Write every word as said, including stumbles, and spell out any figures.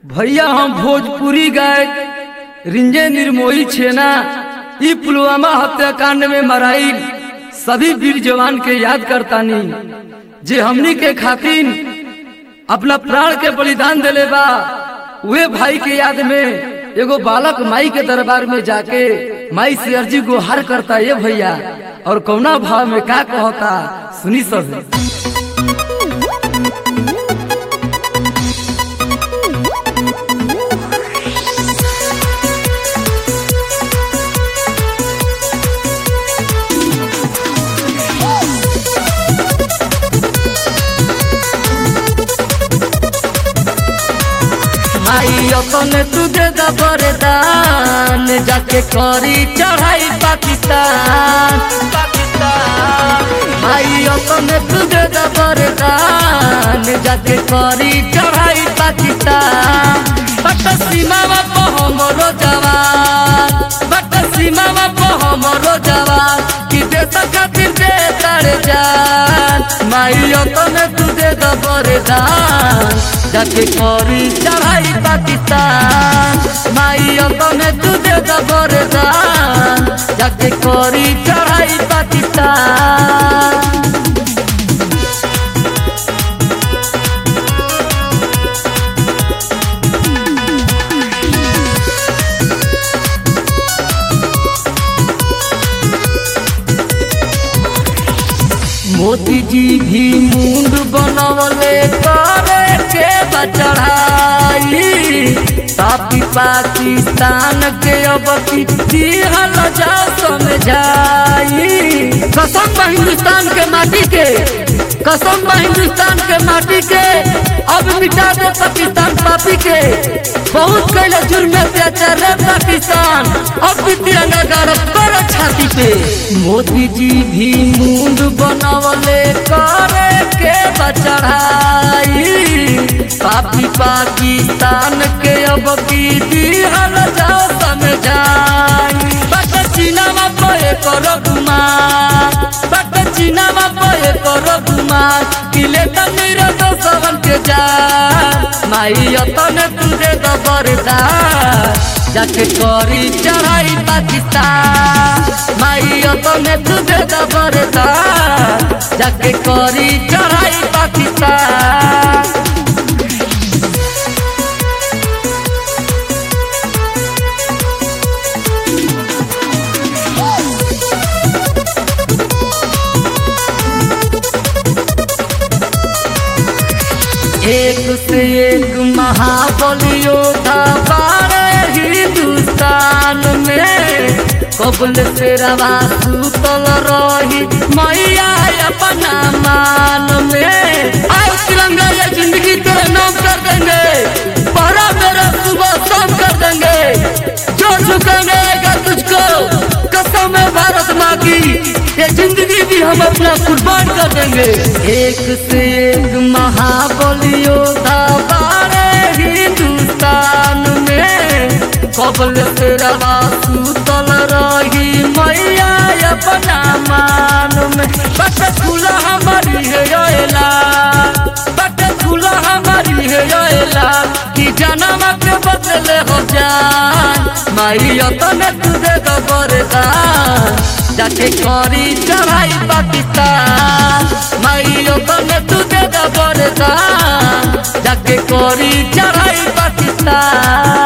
भैया हम भोजपुरी गायक रिंजे निर्मोही छेना ई पुलवामा हत्याकांड में मराई सभी वीर जवान के याद करतानी जे हमनी के खातिर अपना प्राण के बलिदान देले बा। वे भाई के याद में एगो बालक माई के दरबार में जाके माई से अर्जी गुहार करता ये भैया, और कौना भाव में का कहता सुनी सब। आई अपने तू दे दा बरदान जाके करी चढ़ाई पाकिस्तान पाकिस्तान। आई अपने तू दे दा बरदान जाके करी चढ़ाई पाकिस्तान। बट सीमा पे हमरो जवान, बट सीमा पे हमरो जवान कि देश खातिर दे तारे जान। माई अपने तू दे दा बरदान जाके करी चढ़ाई पाकिस्तान। माई अपने तू दे दा बरदान जाके करी चढ़ाई पाकिस्तान। मोदी जी भी मुंड बनवले करे के बचढ़ाई। पापी पाकिस्तान के अब की हल जा समझाई। कसम बा हिंदुस्तान के माटी के, कसम बा हिंदुस्तान के माटी के, अब मिटा दे पाकिस्तान पापी के। बहुत कैले जुर्म अत्याचार रे पाकिस्तान, अब भी तिरंगा गाड़ कर छाती पे। मोदी जी भी मुंड बनवले करे के बचढ़ाई। पापी पाकिस्तान के अब की दिहल जाओ समझाई। बट चीनावा पे करो गुमान, बट चीनावा पे करो गुमान किले तमीर तो सवन के जान। माई अपने तुझे दा बरदान जाके करी चढ़ाई पाकिस्तान। माई अपने तुझे दा बरदान जाके करी चढ़ाई पाकिस्तान। एक से एक महाबली योद्धा बारे हिंदुस्तान में। कबल से रवा सुतल रही मैया अपना मान में। आओ तिरंगा ये जिंदगी तेरे नाम कर देंगे, पहरा मेरा सुबह शाम कर देंगे। जो झुकाएगा तुझको कसम है भारत माँ की, ये जिंदगी भी हम अपना कुर्बान कर देंगे। एक से एक महाबली योद्धा बारे हिंदुस्तान में। कबल से रवा सुतल रही मैया अपना मान में। बट खुला हमारी है योला, बट खुला हमारी है योला कि जन्म के बदले हो जान। माई अपने तुझे दा बरदान जाके करी चढ़ाई पाकिस्तान। माई अपने तुझे दा बरदान जाके करी चढ़ाई पाकिस्तान।